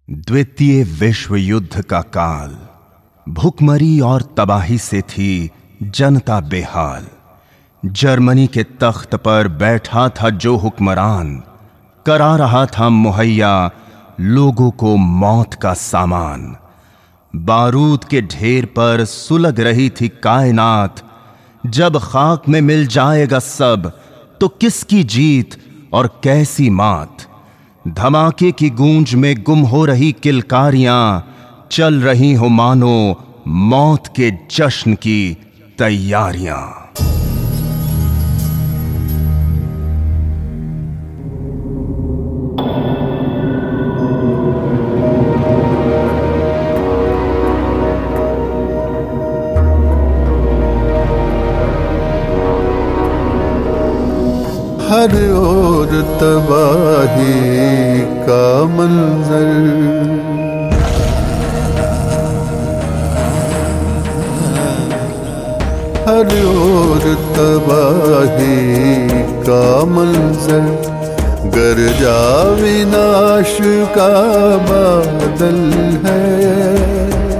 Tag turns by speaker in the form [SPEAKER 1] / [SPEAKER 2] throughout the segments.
[SPEAKER 1] द्वितीय विश्व युद्ध का काल, भुखमरी और तबाही से थी जनता बेहाल। जर्मनी के तख्त पर बैठा था जो हुक्मरान, करा रहा था मुहैया लोगों को मौत का सामान। बारूद के ढेर पर सुलग रही थी कायनात, जब खाक में मिल जाएगा सब तो किसकी जीत और कैसी मात। धमाके की गूंज में गुम हो रही किलकारियां, चल रही हो मानो मौत के जश्न की तैयारियां।
[SPEAKER 2] हर ओर तबाही का मंजर, हर ओर तबाही का मंजर, गरजा विनाश का बादल है।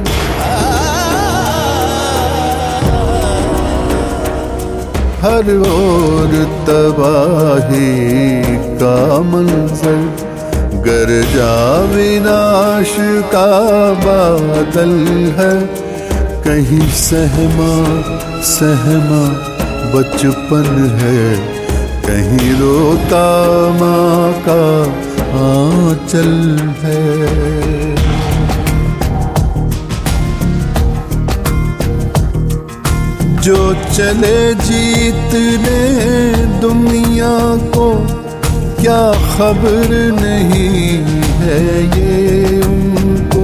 [SPEAKER 2] हर ओर तबाही का मंजर, गरजा विनाश का बादल है। कहीं सहमा सहमा बचपन है, कहीं रोता माँ का आंचल है। जो चले जीतने दुनिया को, क्या खबर नहीं है ये उनको।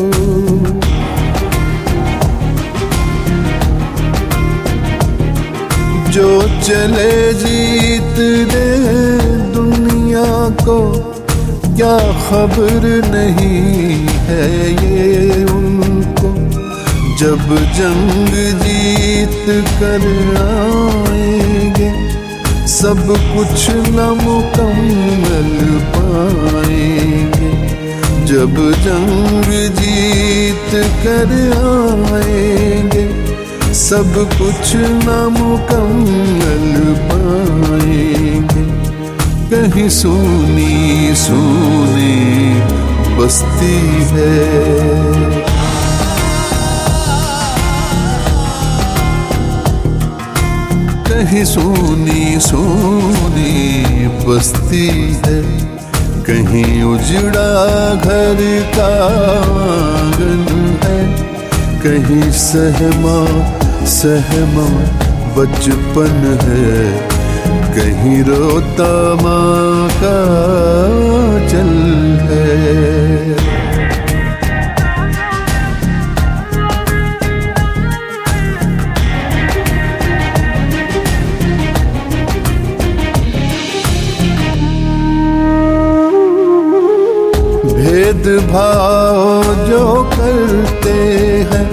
[SPEAKER 2] जो चले जीतने दुनिया को, क्या खबर नहीं है ये उनको। जब जंग जीत कर आएंगे, सब कुछ नामुकम्मल पाएंगे। जब जंग जीत कर आएंगे, सब कुछ नामुकम्मल पाएंगे। कहीं सूनी सूनी बस्ती है, कहीं सूनी सूनी बस्ती है। कहीं उजड़ा घर का आंगन है, कहीं सहमा सहमा बचपन है, कहीं रोता माँ का चल है। भेदभाव जो करते हैं,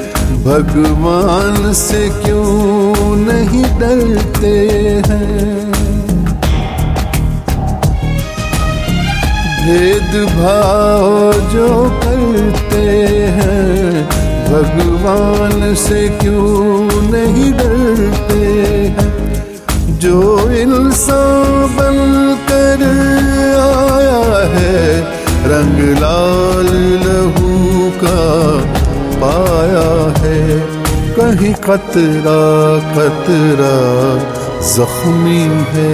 [SPEAKER 2] भगवान से क्यों नहीं डरते हैं। भेदभाव जो करते हैं, भगवान से क्यों नहीं डरते हैं। जो इंसान बनकर आया है, रंग लाल लहू का पाया है। कहीं कतरा कतरा जख्मी है,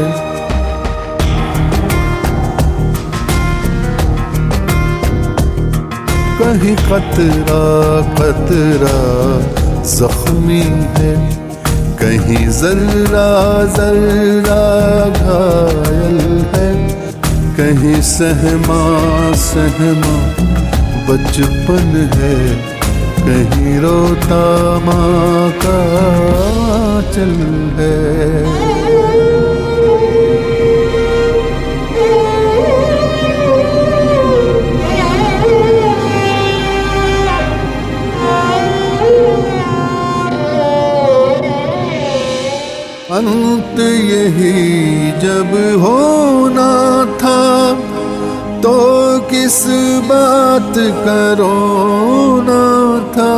[SPEAKER 2] कहीं कतरा कतरा जख्मी है। कहीं जर्रा जर्रा घायल है, कहीं सहमा सहमा बचपन है, कहीं रोता माँ का चल है। अंत यही जब होना था, तो किस बात का रोना था,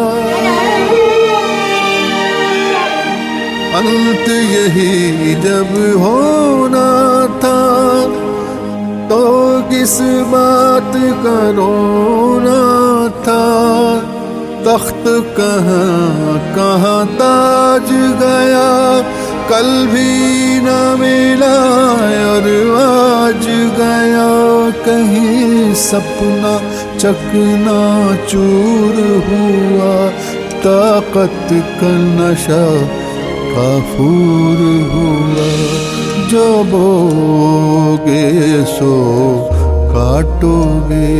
[SPEAKER 2] अंत यही जब होना था, तो किस बात का रोना था। तख्त कहाँ कहाँ ताज गया, कल भी न मिला और आज गया। कहीं सपना चकना चूर हुआ, ताकत का नशा काफूर हुआ। जो बोगे सो काटोगे,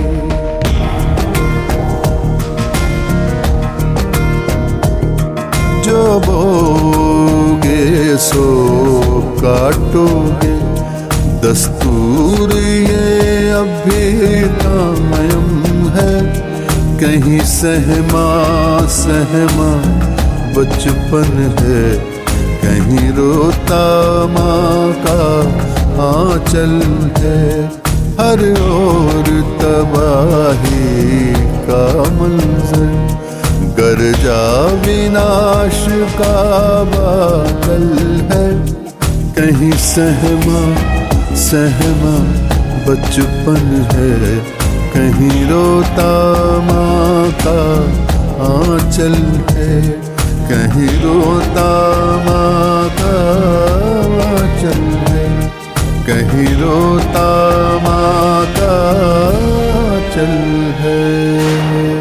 [SPEAKER 2] जो बोगे सो काटोगे। दस्तूर ये अब भी कायम है, कहीं सहमा सहमा बचपन है, कहीं रोता माँ का आंचल है। हर ओर तबाही का मंजर, गरजा विनाश का बादल है। कहीं सहमा सहमा बचपन है, कहीं रोता माँ का आंचल है, कहीं रोता माँ का आंचल है, कहीं रोता माँ का आंचल है।